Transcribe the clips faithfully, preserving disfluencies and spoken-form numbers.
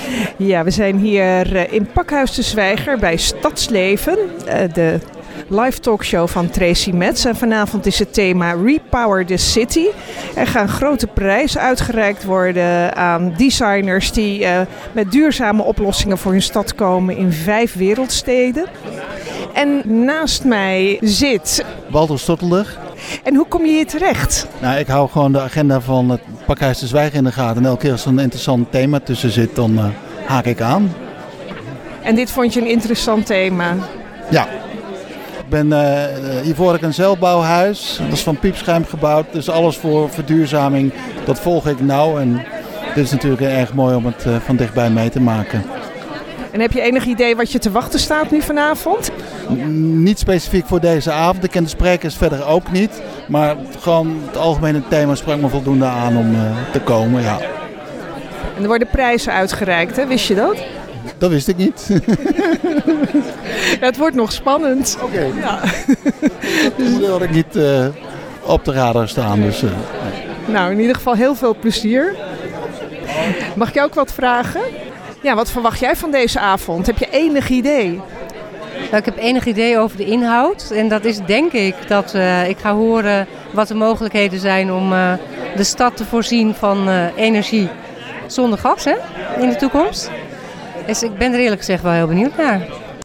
Ja, we zijn hier in Pakhuis de Zwijger bij Stadsleven, de live talkshow van Tracy Metz. En vanavond is het thema Repower the City. Er gaan grote prijzen uitgereikt worden aan designers die uh, met duurzame oplossingen voor hun stad komen in vijf wereldsteden. En naast mij zit Walter Stottelder. En hoe kom je hier terecht? Nou, ik hou gewoon de agenda van het Pakhuis de Zwijger in de gaten. En elke keer als er een interessant thema tussen zit, dan uh, haak ik aan. En dit vond je een interessant thema? Ja. Ik ben uh, hiervoor ik een zeilbouwhuis. Dat is van piepschuim gebouwd. Dus alles voor verduurzaming, dat volg ik nauw. En dit is natuurlijk erg mooi om het uh, van dichtbij mee te maken. En heb je enig idee wat je te wachten staat nu vanavond? N- niet specifiek voor deze avond. Ik ken de sprekers verder ook niet. Maar gewoon het algemene thema sprak me voldoende aan om uh, te komen. Ja. En er worden prijzen uitgereikt, hè? Wist je dat? Dat wist ik niet. Ja, het wordt nog spannend. Oké. Okay. Ja. Dus dat had ik niet uh, op de radar staan. Dus, uh, nee. Nou, in ieder geval heel veel plezier. Mag ik jou ook wat vragen? Ja, wat verwacht jij van deze avond? Heb je enig idee? Nou, ik heb enig idee over de inhoud. En dat is denk ik dat uh, ik ga horen wat de mogelijkheden zijn om uh, de stad te voorzien van uh, energie zonder gas, hè, in de toekomst. Dus ik ben er eerlijk gezegd wel heel benieuwd naar.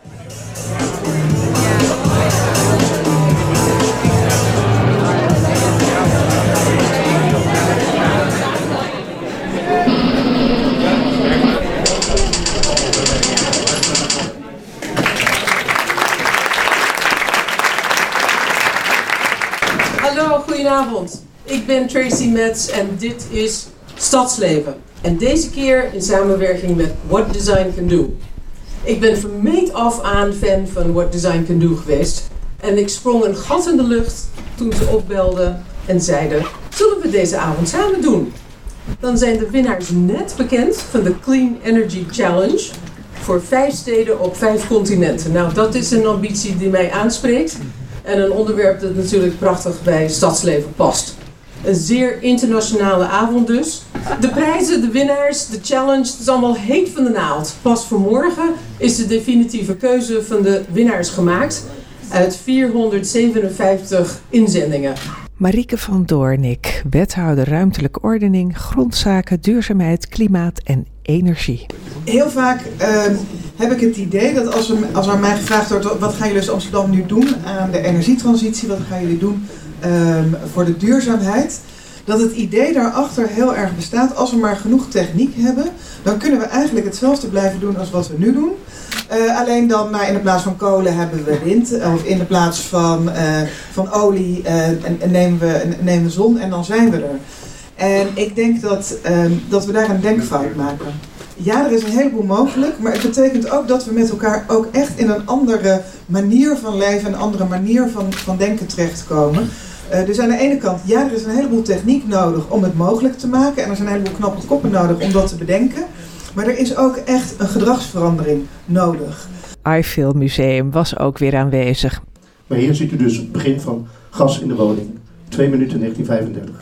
Hallo, goedenavond. Ik ben Tracy Metz en dit is Stadsleven. En deze keer in samenwerking met What Design Can Do. Ik ben van meet af aan fan van What Design Can Do geweest. En ik sprong een gat in de lucht toen ze opbelden en zeiden: zullen we deze avond samen doen? Dan zijn de winnaars net bekend van de Clean Energy Challenge. Voor vijf steden op vijf continenten. Nou, dat is een ambitie die mij aanspreekt. En een onderwerp dat natuurlijk prachtig bij stadsleven past. Een zeer internationale avond dus. De prijzen, de winnaars, de challenge, het is allemaal heet van de naald. Pas vanmorgen is de definitieve keuze van de winnaars gemaakt uit vierhonderdzevenenvijftig inzendingen. Marieke van Doornik, wethouder ruimtelijke ordening, grondzaken, duurzaamheid, klimaat en energie. Heel vaak uh, heb ik het idee dat als er, als er aan mij gevraagd wordt: wat gaan jullie als Amsterdam nu doen aan de energietransitie, wat gaan jullie doen uh, voor de duurzaamheid, dat het idee daarachter heel erg bestaat: als we maar genoeg techniek hebben, dan kunnen we eigenlijk hetzelfde blijven doen als wat we nu doen. Uh, alleen dan nou, in de plaats van kolen hebben we wind, of in de plaats van, uh, van olie uh, en, en nemen, we, nemen we zon en dan zijn we er. En ik denk dat, um, dat we daar een denkfout maken. Ja, er is een heleboel mogelijk, maar het betekent ook dat we met elkaar ook echt in een andere manier van leven, een andere manier van, van denken terechtkomen. Uh, dus aan de ene kant, ja, er is een heleboel techniek nodig om het mogelijk te maken en er zijn een heleboel knappe koppen nodig om dat te bedenken. Maar er is ook echt een gedragsverandering nodig. iFeel Museum was ook weer aanwezig. Maar hier ziet u dus het begin van gas in de woning. twee minuten negentien vijfendertig.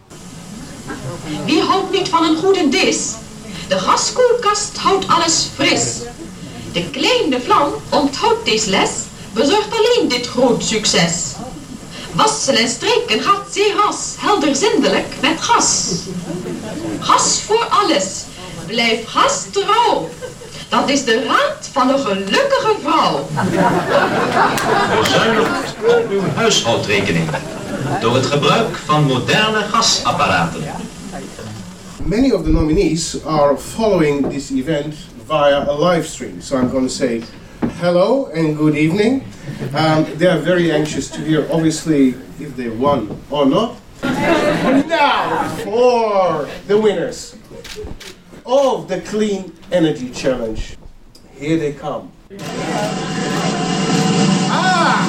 Wie houdt niet van een goede dis? De gaskoelkast houdt alles fris. De kleine vlam onthoudt deze les, bezorgt alleen dit groot succes. Wassen en streken gaat zeer ras, helder zindelijk met gas. Gas voor alles, blijf gastrouw. Dat is de raad van een gelukkige vrouw. Bezuinigt op uw huishoudrekening door het gebruik van moderne gasapparaten. Many of the nominees are following this event via a live stream. So I'm going to say hello and good evening. Um, they are very anxious to hear, obviously, if they won or not. Now for the winners of the Clean Energy Challenge. Here they come. Ah!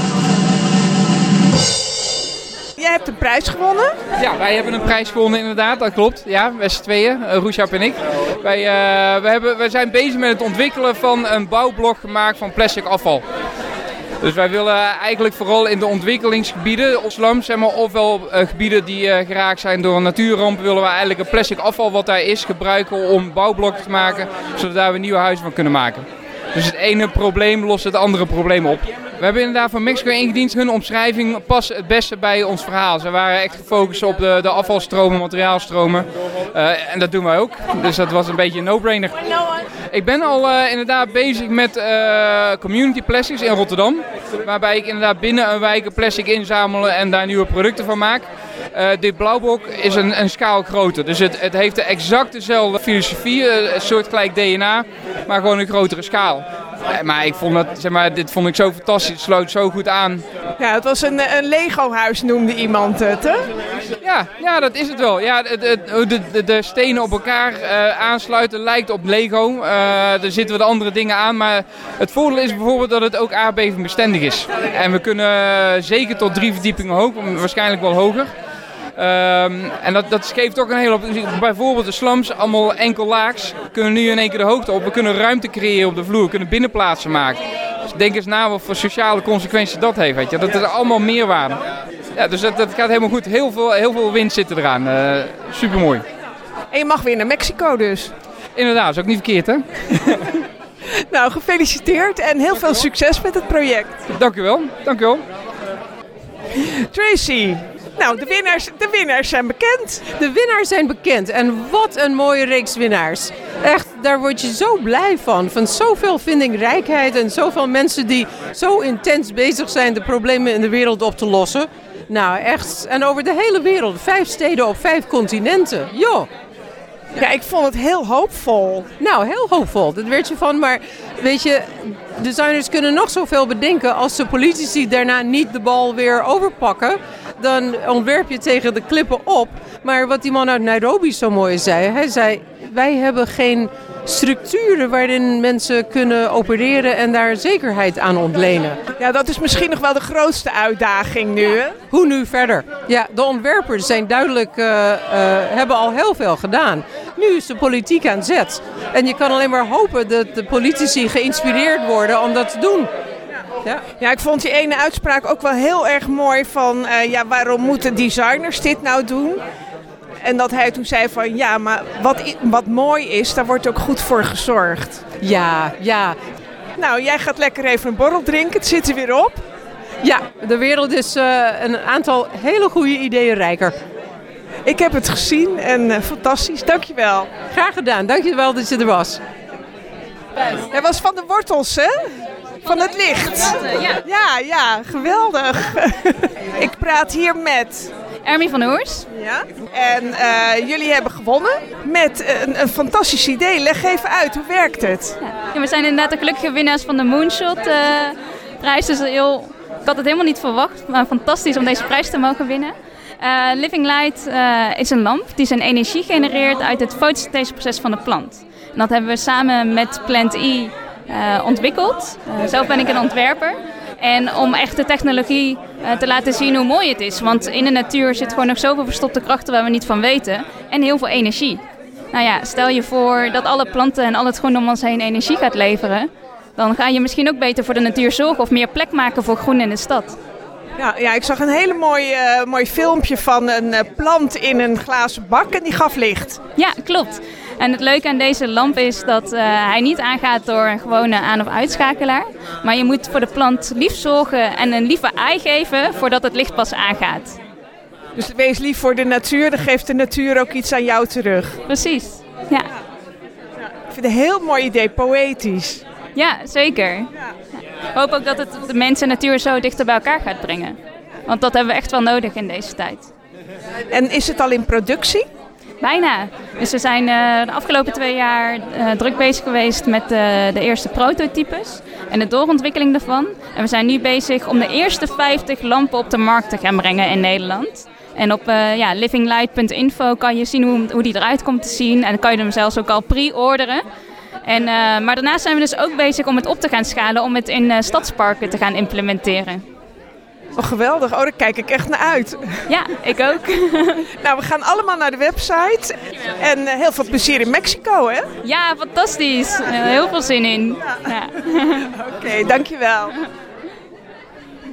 Jij hebt een prijs gewonnen? Ja, wij hebben een prijs gewonnen inderdaad, dat klopt. Ja, wij z'n tweeën, uh, Roesjap en ik. Wij, uh, wij, hebben, wij zijn bezig met het ontwikkelen van een bouwblok gemaakt van plastic afval. Dus wij willen eigenlijk vooral in de ontwikkelingsgebieden, slums, zeg maar, ofwel uh, gebieden die uh, geraakt zijn door een natuurramp, willen we eigenlijk het plastic afval wat daar is gebruiken om bouwblokken te maken, zodat we daar weer nieuwe huizen van kunnen maken. Dus het ene probleem lost het andere probleem op. We hebben inderdaad van Mexico ingediend. Hun omschrijving past het beste bij ons verhaal. Ze waren echt gefocust op de, de afvalstromen, materiaalstromen. Uh, en dat doen wij ook. Dus dat was een beetje een no-brainer. Ik ben al uh, inderdaad bezig met uh, community plastics in Rotterdam. Waarbij ik inderdaad binnen een wijk plastic inzamelen en daar nieuwe producten van maak. Uh, dit blauwblok is een, een schaal groter. Dus het, het heeft de exact dezelfde filosofie, een soortgelijk D N A, maar gewoon een grotere schaal. Uh, maar ik vond dat, zeg maar, dit vond ik zo fantastisch. Het sloot zo goed aan. Ja, het was een, een Lego-huis, noemde iemand het, hè? Ja, ja, dat is het wel. Ja, het, het, de, de, de stenen op elkaar uh, aansluiten lijkt op Lego. Uh, er zitten wat andere dingen aan. Maar het voordeel is bijvoorbeeld dat het ook aardbevingbestendig is. En we kunnen zeker tot drie verdiepingen hoog, waarschijnlijk wel hoger. Um, en dat, dat geeft ook een hele hoop. Bijvoorbeeld de slums, allemaal enkel laags, kunnen nu in één keer de hoogte op. We kunnen ruimte creëren op de vloer, we kunnen binnenplaatsen maken. Dus denk eens na wat voor sociale consequenties dat heeft. Weet je. Dat is allemaal meerwaarde. Ja, dus dat, dat gaat helemaal goed. Heel veel, heel veel winst zit eraan. Uh, supermooi. En je mag weer naar Mexico dus. Inderdaad, is ook niet verkeerd, hè? Nou, gefeliciteerd en heel veel succes met het project. Dank u wel, dank u wel. Tracy. Nou, de winnaars, de winnaars zijn bekend. De winnaars zijn bekend en wat een mooie reeks winnaars. Echt, daar word je zo blij van. Van zoveel vindingrijkheid en zoveel mensen die zo intens bezig zijn de problemen in de wereld op te lossen. Nou, echt. En over de hele wereld. Vijf steden op vijf continenten. Jo. Ja, ik vond het heel hoopvol. Nou, heel hoopvol. Dat weet je van. Maar weet je, designers kunnen nog zoveel bedenken. Als de politici daarna niet de bal weer overpakken, dan ontwerp je tegen de klippen op. Maar wat die man uit Nairobi zo mooi zei. Hij zei, wij hebben geen structuren waarin mensen kunnen opereren en daar zekerheid aan ontlenen. Ja, dat is misschien nog wel de grootste uitdaging nu, hè? Hoe nu verder? Ja, de ontwerpers zijn duidelijk, uh, uh, hebben al heel veel gedaan. Nu is de politiek aan zet. En je kan alleen maar hopen dat de politici geïnspireerd worden om dat te doen. Ja. ja, ik vond die ene uitspraak ook wel heel erg mooi van, uh, ja, waarom moeten designers dit nou doen? En dat hij toen zei van, ja, maar wat, wat mooi is, daar wordt ook goed voor gezorgd. Ja, ja. Nou, jij gaat lekker even een borrel drinken, het zit er weer op. Ja, de wereld is uh, een aantal hele goede ideeën rijker. Ik heb het gezien en uh, fantastisch, dankjewel. Graag gedaan, dankjewel dat je er was. Hij was van de wortels, hè? Van het licht. Ja, ja, geweldig. Ik praat hier met Ermi van Oers. Ja. En uh, jullie hebben gewonnen met een, een fantastisch idee. Leg even uit, hoe werkt het? Ja, we zijn inderdaad de gelukkige winnaars van de Moonshot uh, prijs. Dus heel, ik had het helemaal niet verwacht, maar fantastisch om deze prijs te mogen winnen. Uh, Living Light uh, is een lamp die zijn energie genereert uit het fotosyntheseproces van de plant. En dat hebben we samen met Plant E uh, ontwikkeld. Uh, zelf ben ik een ontwerper. En om echt de technologie uh, te laten zien hoe mooi het is. Want in de natuur zit gewoon nog zoveel verstopte krachten waar we niet van weten. En heel veel energie. Nou ja, stel je voor dat alle planten en al het groen om ons heen energie gaat leveren. Dan ga je misschien ook beter voor de natuur zorgen of meer plek maken voor groen in de stad. Ja, ja, ik zag een hele mooi, uh, mooi filmpje van een uh, plant in een glazen bak en die gaf licht. Ja, klopt. En het leuke aan deze lamp is dat uh, hij niet aangaat door een gewone aan- of uitschakelaar. Maar je moet voor de plant lief zorgen en een lieve ei geven voordat het licht pas aangaat. Dus wees lief voor de natuur, dan geeft de natuur ook iets aan jou terug. Precies, ja. ja ik vind het een heel mooi idee, poëtisch. Ja, zeker. Ja. Ik hoop ook dat het de mens en natuur zo dichter bij elkaar gaat brengen. Want dat hebben we echt wel nodig in deze tijd. En is het al in productie? Bijna. Dus we zijn uh, de afgelopen twee jaar uh, druk bezig geweest met uh, de eerste prototypes en de doorontwikkeling daarvan. En we zijn nu bezig om de eerste vijftig lampen op de markt te gaan brengen in Nederland. En op uh, ja, livinglight punt info kan je zien hoe, hoe die eruit komt te zien. En dan kan je hem zelfs ook al pre-orderen. En, uh, maar daarnaast zijn we dus ook bezig om het op te gaan schalen, om het in uh, stadsparken te gaan implementeren. Oh, geweldig. Oh, daar kijk ik echt naar uit. Ja, ik ook. Nou, we gaan allemaal naar de website. En uh, heel veel plezier in Mexico, hè? Ja, fantastisch. Uh, heel veel zin in. Ja. Ja. Oké, okay, dankjewel.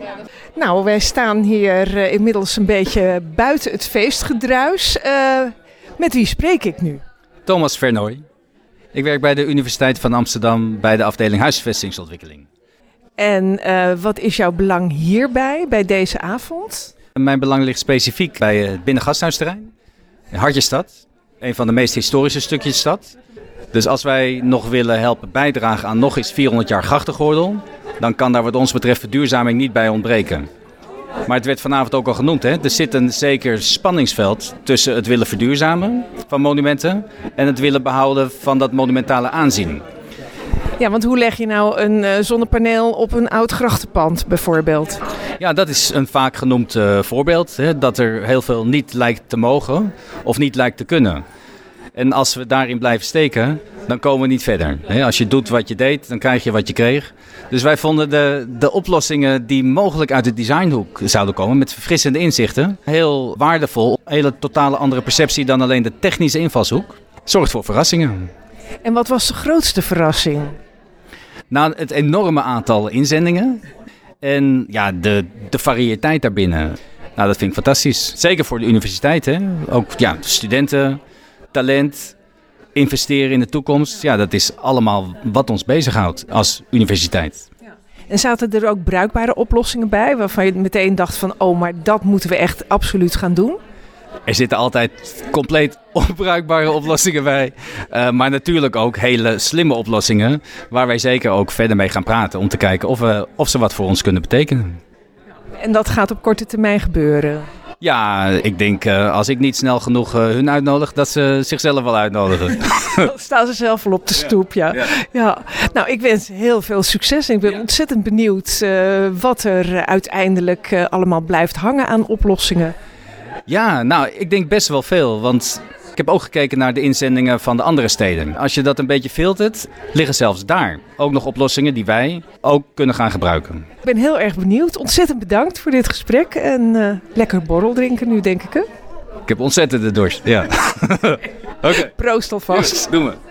Nou, wij staan hier uh, inmiddels een beetje buiten het feestgedruis. Uh, met wie spreek ik nu? Thomas Vernooy. Ik werk bij de Universiteit van Amsterdam bij de afdeling huisvestingsontwikkeling. En uh, wat is jouw belang hierbij, bij deze avond? Mijn belang ligt specifiek bij het Binnengasthuisterrein. Hartjestad, een van de meest historische stukjes stad. Dus als wij nog willen helpen bijdragen aan nog eens vierhonderd jaar grachtengordel, dan kan daar wat ons betreft verduurzaming niet bij ontbreken. Maar het werd vanavond ook al genoemd, hè? Er zit een zeker spanningsveld tussen het willen verduurzamen van monumenten en het willen behouden van dat monumentale aanzien. Ja, want hoe leg je nou een uh, zonnepaneel op een oud grachtenpand bijvoorbeeld? Ja, dat is een vaak genoemd uh, voorbeeld. Hè, dat er heel veel niet lijkt te mogen of niet lijkt te kunnen. En als we daarin blijven steken, dan komen we niet verder. Hè, als je doet wat je deed, dan krijg je wat je kreeg. Dus wij vonden de, de oplossingen die mogelijk uit de designhoek zouden komen, met verfrissende inzichten, heel waardevol. Een hele totale andere perceptie dan alleen de technische invalshoek. Zorgt voor verrassingen. En wat was de grootste verrassing? Nou, het enorme aantal inzendingen en ja, de, de variëteit daarbinnen. Nou, dat vind ik fantastisch. Zeker voor de universiteit, hè. Ook ja, studenten, talent, investeren in de toekomst. Ja, dat is allemaal wat ons bezighoudt als universiteit. Ja. En zaten er ook bruikbare oplossingen bij waarvan je meteen dacht van, oh, maar dat moeten we echt absoluut gaan doen? Er zitten altijd compleet onbruikbare oplossingen bij. Uh, maar natuurlijk ook hele slimme oplossingen. Waar wij zeker ook verder mee gaan praten. Om te kijken of, we, of ze wat voor ons kunnen betekenen. En dat gaat op korte termijn gebeuren? Ja, ik denk uh, als ik niet snel genoeg uh, hun uitnodig, dat ze zichzelf wel uitnodigen. Dan staan ze zelf wel op de stoep, ja. Ja. ja. Nou, ik wens heel veel succes. En ik ben ja. ontzettend benieuwd uh, wat er uiteindelijk uh, allemaal blijft hangen aan oplossingen. Ja, nou, ik denk best wel veel, want ik heb ook gekeken naar de inzendingen van de andere steden. Als je dat een beetje filtert, liggen zelfs daar ook nog oplossingen die wij ook kunnen gaan gebruiken. Ik ben heel erg benieuwd. Ontzettend bedankt voor dit gesprek en uh, lekker borrel drinken nu, denk ik. Hè? Ik heb ontzettend de dorst, ja. Oké. Okay. Proost alvast. Yes, doen we.